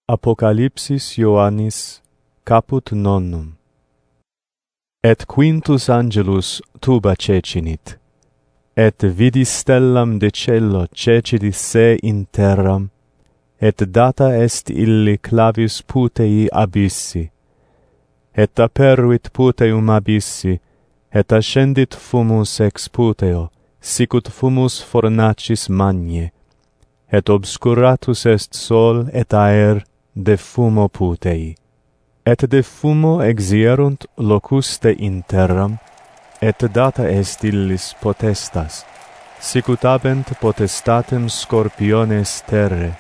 Apocalypsis Ioannis, caput nonum. Et quintus angelus tuba cecinit, et vidis stellam de cello cecidis se in terram, et data est illi clavis putei abyssi, et aperuit puteum abyssi, et ascendit fumus ex puteo, sicut fumus fornacis magnae, et obscuratus est sol et aer de fumo putei. Et de fumo exierunt locuste in terram, et data est illis potestas, sicut habent potestatem scorpiones terre.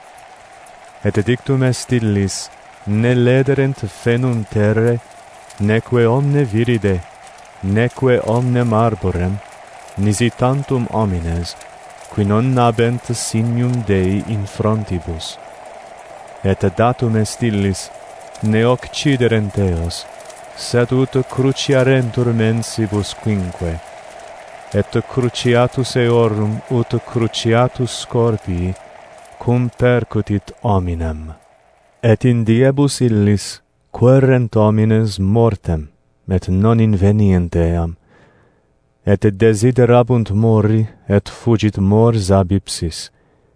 Et dictum est illis, ne lederent fenum terre, neque omne viride, neque omnem arborem, nisi tantum homines, qui non habent signum Dei in frontibus. Et datum est illis, ne occiderent eos, sed ut cruciarentur mensibus quinque, et cruciatus eorum ut cruciatus scorpii, cum percutit hominem. Et in diebus illis querent homines mortem, et non invenient eam, et desiderabunt mori, et fugit mors ab ipsis.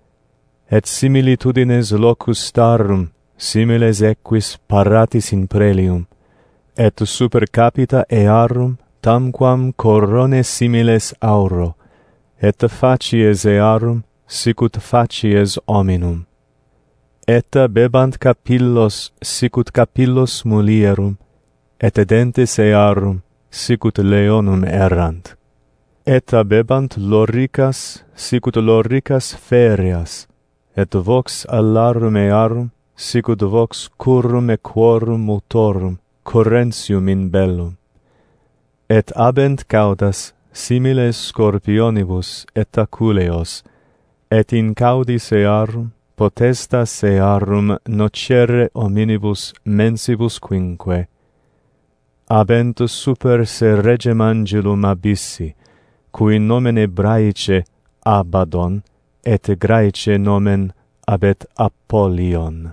Et similitudines locus starum, similes equis paratis in prelium, et super capita earum tamquam corone similes auro, et facies earum sicut facies hominum. Et bebant capillos sicut capillos mulierum, et dentes earum sicut leonum errant. Et bebant loricas sicut loricas fereas, et vox alarum earum sicut vox currum e quorum motorum, correntium in bellum. Et habent caudas similes scorpionibus et aculeos, et in caudis earum potestas earum nocere hominibus mensibus quinque. Habent super se regem angelum abyssi, cui nomen Hebraice Abaddon, et Graece nomen habet Apollyon.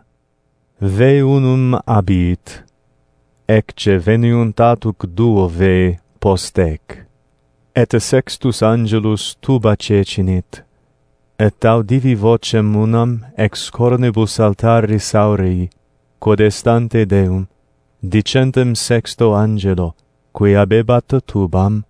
Ve unum abit, ecce veniunt atuc duo ve post ec. Et sextus angelus tuba cecinit, et audivi vocem unam ex cornibus altaris aurei, quod estante Deum, dicentem sexto angelo, qui habebat tubam,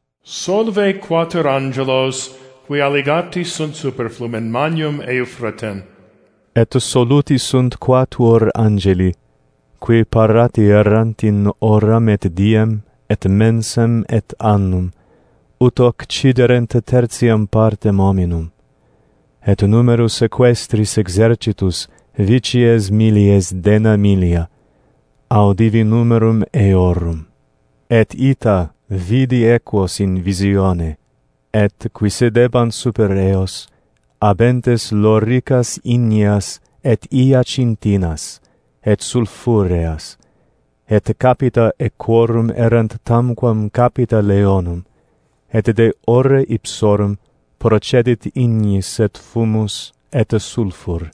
Solve quater angelos, qui alligati sunt super flumen magnum Euphratem. Et soluti sunt quatuor angeli, qui parati errant in oram et diem, et mensem et annum, ut occiderent tertiam partem hominum. Et numerus sequestris exercitus vicies milies dena milia, audivi numerum eorum. Et ita vidi equos in visione, et qui sedebant super eos, habentes loricas igneas et iacintinas, et sulfureas, et capita equorum erant tamquam capita leonum, et de ore ipsorum procedit ignis et fumus et sulfur.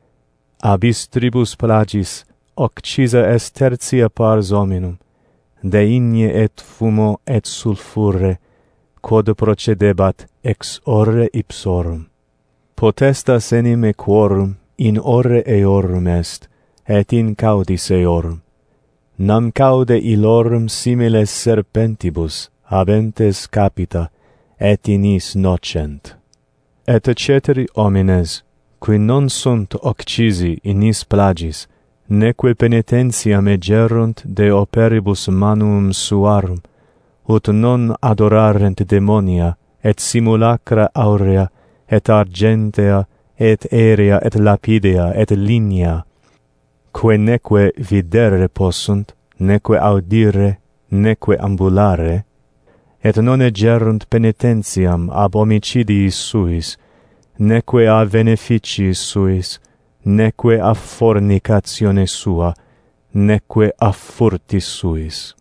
Abis tribus plagis occisa est tertia pars hominum, de igne et fumo et sulfure, quod procedebat ex ore ipsorum. Potestas enim equorum in ore eorum est, et in caudis eorum. Nam caude illorum similes serpentibus habentes capita, et in is nocent. Et ceteri homines, qui non sunt occisi in is plagis, neque penitentiam egerunt de operibus manuum suarum, ut non adorarent demonia, et simulacra aurea, et argentea, et aerea, et lapidea, et lignea, quae neque videre possunt, neque audire, neque ambulare, et non egerunt penitentiam ab homicidiis suis, neque a beneficiis suis, neque a fornicatione sua, neque a furtis suis.